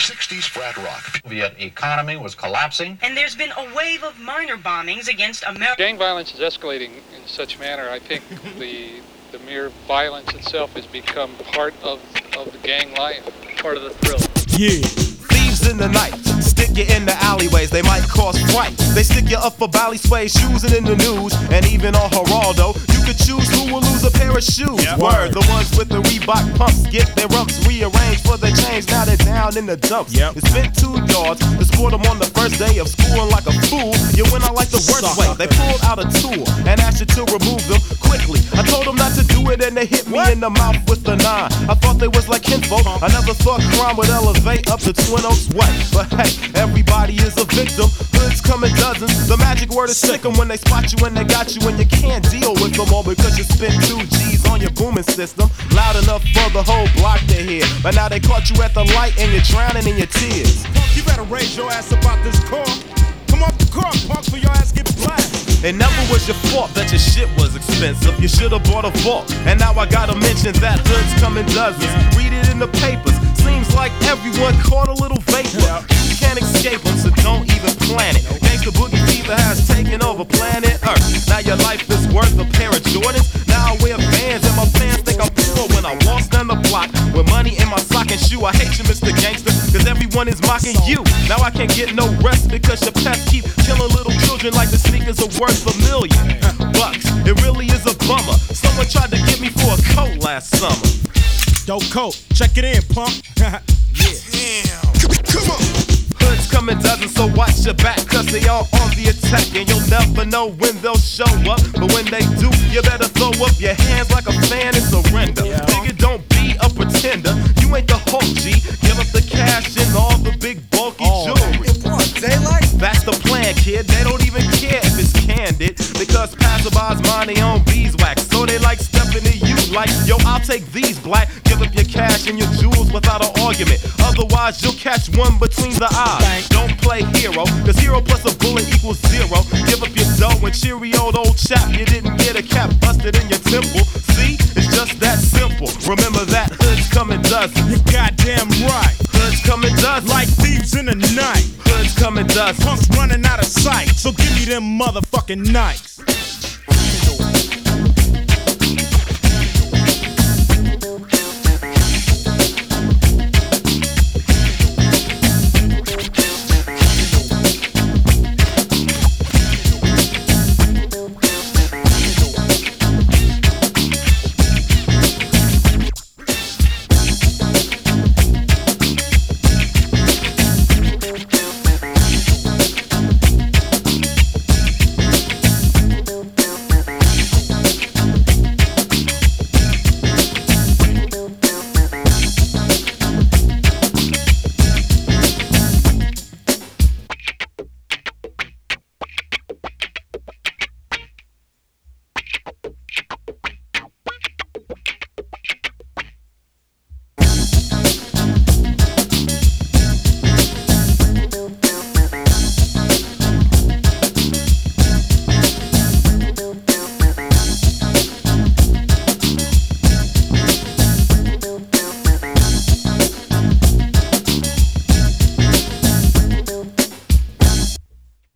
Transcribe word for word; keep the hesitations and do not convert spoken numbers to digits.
sixties frat rock. The Soviet economy was collapsing. And there's been a wave of minor bombings against America. Gang violence is escalating in such manner, I think the the mere violence itself has become part of, of the gang life, part of the thrill. Yeah. Thieves in the night, stick you in the alleyways, they might cause fright. They stick you up for bally sway, shoes and in the news, and even on Geraldo. You could choose who will lose a pair of shoes. Yep. Word, the ones with the Reebok pumps get their rumps rearranged for their change. Now they're down in the dumps. Yep. It's been two yards to score them on the first day of school, and like a fool, you went out like the worst Suck way. up. They pulled out a tool and asked you to remove them quickly. I told them not to do it, and they hit me What? in the mouth with the nine. I thought they was like kinfolk. I never thought crime would elevate up to Twin Oaks way. But hey, everybody is a victim. Hoods come in dozens. The magic word is sick 'em when they spot you and they got you and you can't deal with them all because you spent two G's on your booming system. Loud enough for the whole block to hear. But now they caught you at the light and you're drowning in your tears. You better raise your ass about this car. Come off the car, punk, for your ass get blasted. It never was your fault that your shit was expensive. You should've bought a vault. And now I gotta mention that hoods come in dozens. Read it in the papers. Seems like everyone caught a little vapor. You can't escape them, so don't even plan it. Gangsta Boogie Fever has taken over planet Earth. Now your life is worth a pair of Jordans. Now I wear Vans and my fans think I'm poor when I walk down the block with money in my sock and shoe. I hate you, Mister Gangster, cause everyone is mocking you. Now I can't get no rest because your pets keep killing little children like the sneakers are worth a million bucks. It really is a bummer. Someone tried to get me for a coat last summer. Dope coat, check it in, punk. Yeah. Damn. Come on. Hoods come in dozens, so watch your back, cause they all on the attack. And you'll never know when they'll show up. But when they do, you better throw up your hands like a fan and surrender. Yeah. Nigga, don't be a pretender. You ain't the Hulk, G. Give up the cash and all the big bulky Oh, jewelry. daylight? That's the plan, kid. They don't even care if it's candid. Because passerbys mind their own beeswax. So they like stepping to you like, yo, I'll take these, black. Give up your cash and your jewels without an argument. Otherwise, you'll catch one between the eyes. Don't play hero, cause hero plus a bullet equals zero. Give up your dough and cheerio, old chap. You didn't get a cap busted in your temple. See, it's just that simple. Remember that hoods come in dozens. You goddamn right. Hoods come in dozens. Like thieves in the night. Hoods come in dozens. Punks running out of sight. So give me them motherfucking nights.